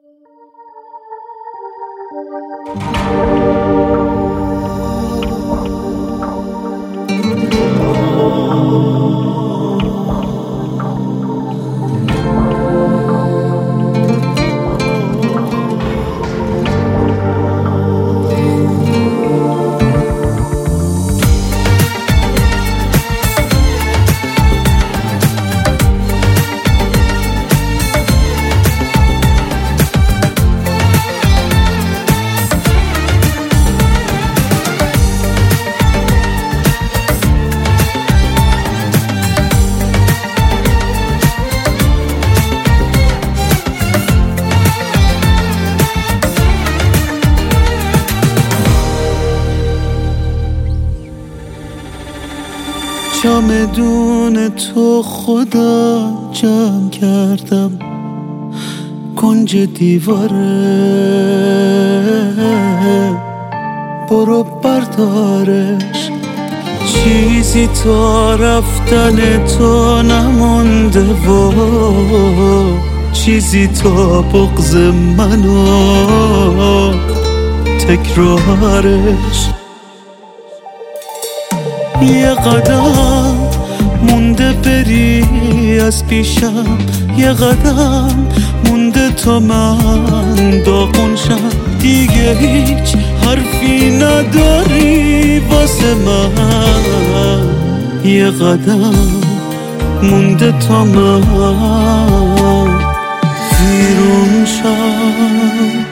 چمدون تو خدا جمع کردم کنج دیواره، برو بردارش، چیزی تا رفتن تو نمونده و چیزی تا بغض منو تکرارش. یه قدم مونده بری از پیشم، یه قدم مونده تا من داغون شم، دیگه هیچ حرفی نداری واسه من، یه قدم مونده تا من ویرون شم.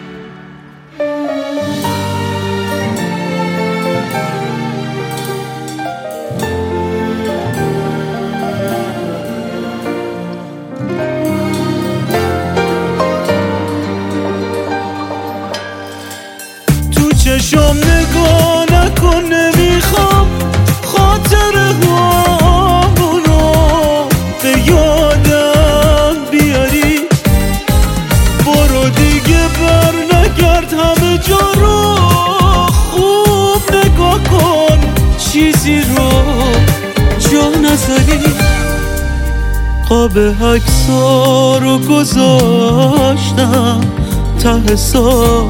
چشم نگاه نکن، نمیخوام خاطره هامونو به یادم بیاری، برو دیگه بر نگرد، همه جا رو خوب نگاه کن، چیزی رو جا نذاری. قاب عکس‌ها رو گذاشتم ته ساک،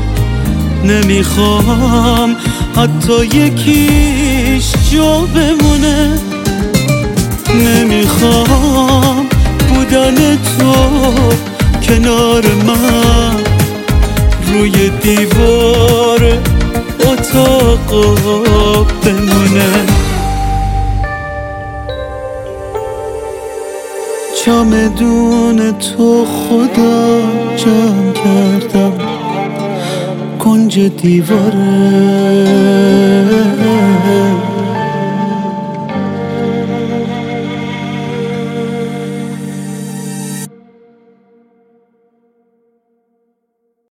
نمیخوام حتی یکیش جا بمونه، نمیخوام بودن تو کنار من روی دیوار اتاق بمونه. چمدون تو خدا جمع کردم کنج دیواره،